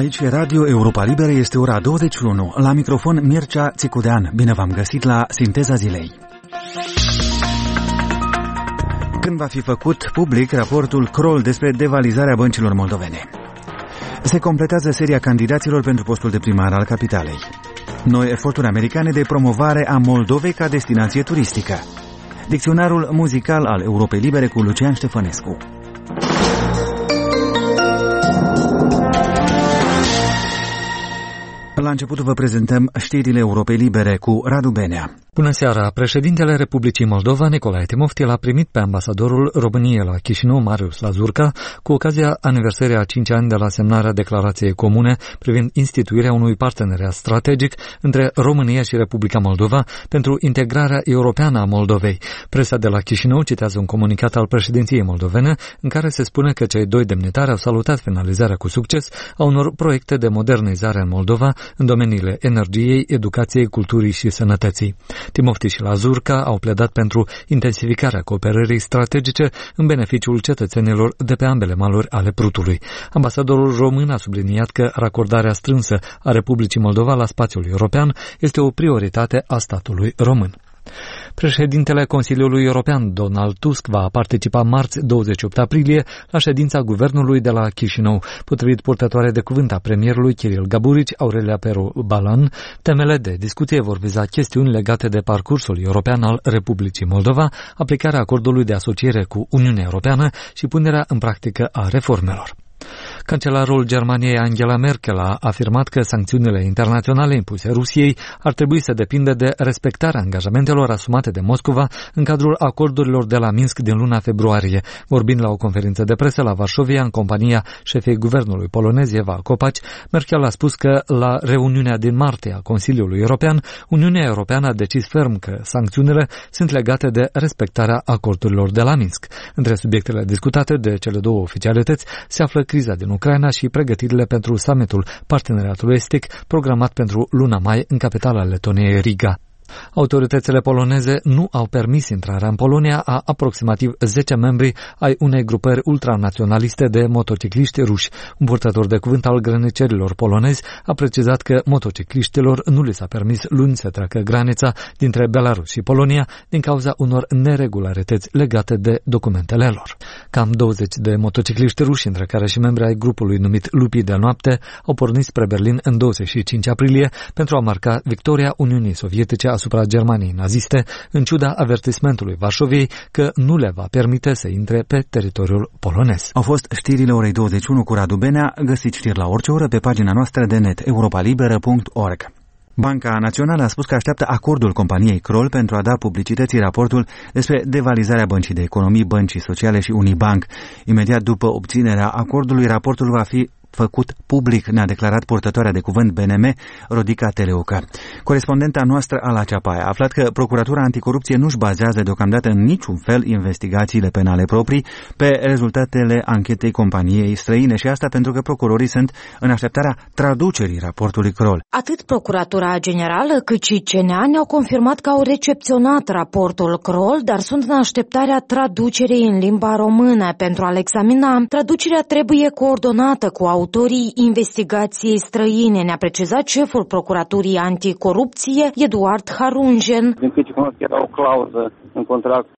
Aici e Radio Europa Liberă, este ora 21. La microfon Mircea Țicudean. Bine v-am găsit la Sinteza Zilei. Când va fi făcut public raportul Kroll despre devalizarea băncilor moldovene? Se completează seria candidaților pentru postul de primar al capitalei. Noi eforturi americane de promovare a Moldovei ca destinație turistică. Dicționarul muzical al Europei Libere cu Lucian Ștefănescu. La început vă prezentăm știrile Europei Libere cu Radu Benea. Bună seara! Președintele Republicii Moldova, Nicolae Timofti, l-a primit pe ambasadorul României la Chișinău, Marius Lazurca, cu ocazia aniversării a 5 ani de la semnarea declarației comune privind instituirea unui parteneriat strategic între România și Republica Moldova pentru integrarea europeană a Moldovei. Presa de la Chișinău citează un comunicat al președinției moldovene în care se spune că cei doi demnitari au salutat finalizarea cu succes a unor proiecte de modernizare în Moldova în domeniile energiei, educației, culturii și sănătății. Timofti și Lazurca au pledat pentru intensificarea cooperării strategice în beneficiul cetățenilor de pe ambele maluri ale Prutului. Ambasadorul român a subliniat că racordarea strânsă a Republicii Moldova la spațiul european este o prioritate a statului român. Președintele Consiliului European, Donald Tusk, va participa marți 28 aprilie la ședința guvernului de la Chișinău. Potrivit purtătoare de cuvânt a premierului Kiril Gaburici, Aurelia Peru-Balan, temele de discuție vor viza chestiuni legate de parcursul european al Republicii Moldova, aplicarea acordului de asociere cu Uniunea Europeană și punerea în practică a reformelor. Cancelarul Germaniei Angela Merkel a afirmat că sancțiunile internaționale impuse Rusiei ar trebui să depindă de respectarea angajamentelor asumate de Moscova în cadrul acordurilor de la Minsk din luna februarie. Vorbind la o conferință de presă la Varșovia, în compania șefei guvernului polonez Eva Kopacz, Merkel a spus că la reuniunea din martie a Consiliului European, Uniunea Europeană a decis ferm că sancțiunile sunt legate de respectarea acordurilor de la Minsk. Între subiectele discutate de cele două oficialități se află criza din Ucraina și pregătirile pentru summitul Parteneriatului Estic programat pentru luna mai în capitala Letoniei, Riga. Autoritățile poloneze nu au permis intrarea în Polonia a aproximativ 10 membri ai unei grupări ultranaționaliste de motocicliști ruși. Un purtător de cuvânt al granicerilor polonezi a precizat că motocicliștilor nu li s-a permis luni să treacă granița dintre Belarus și Polonia din cauza unor neregularități legate de documentele lor. Cam 20 de motocicliști ruși, între care și membri ai grupului numit Lupii de Noapte, au pornit spre Berlin în 25 aprilie pentru a marca victoria Uniunii Sovietice asupra Germaniei naziste, în ciuda avertismentului Varșoviei că nu le va permite să intre pe teritoriul polonez. Au fost știrile orei 21 cu Radu Benea. Găsiți știri la orice oră pe pagina noastră de net europalibera.org. Banca Națională a spus că așteaptă acordul companiei Kroll pentru a da publicității raportul despre devalizarea Băncii de Economii, Băncii Sociale și Unibank. Imediat după obținerea acordului, raportul va fi făcut public, ne-a declarat purtătoarea de cuvânt BNM, Rodica Teleucă. Corespondenta noastră, Ala Ceapai, a aflat că Procuratura Anticorupție nu-și bazează deocamdată în niciun fel investigațiile penale proprii pe rezultatele anchetei companiei străine și asta pentru că procurorii sunt în așteptarea traducerii raportului Kroll. Atât Procuratura Generală cât și CNA ne-au confirmat că au recepționat raportul Kroll, dar sunt în așteptarea traducerii în limba română. Pentru a-l examina, traducerea trebuie coordonată cu autorii investigației străine, ne-a precizat șeful Procuraturii Anticorupție, Eduard Harungen. Din câte cunosc, era o clauză în contract